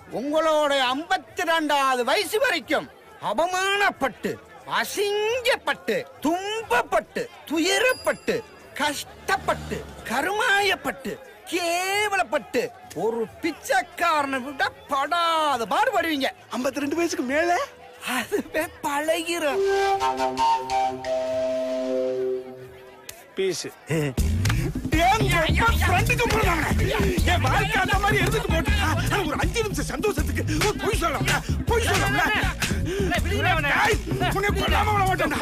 உங்களோட 52வது வயசு வரைக்கும் அவமானப்பட்டு, அசிங்கப்பட்டு, துன்பப்பட்டு, துயரப்பட்டு, கஷ்டப்பட்டு, கருமாயப்பட்டு, கேவலப்பட்டு ஒரு பிச்சைக்காரனை விட படாத பாடுபடுவீங்க. 52 வயசுக்கு மேல அதுவே பழகிரும். பீஸ் என் வாழ்க்கை அந்த மாதிரி எடுத்துட்டு போட்டு ஒரு 5 நிமிஷம் சந்தோஷத்துக்கு பொய் சொல்லலாம்.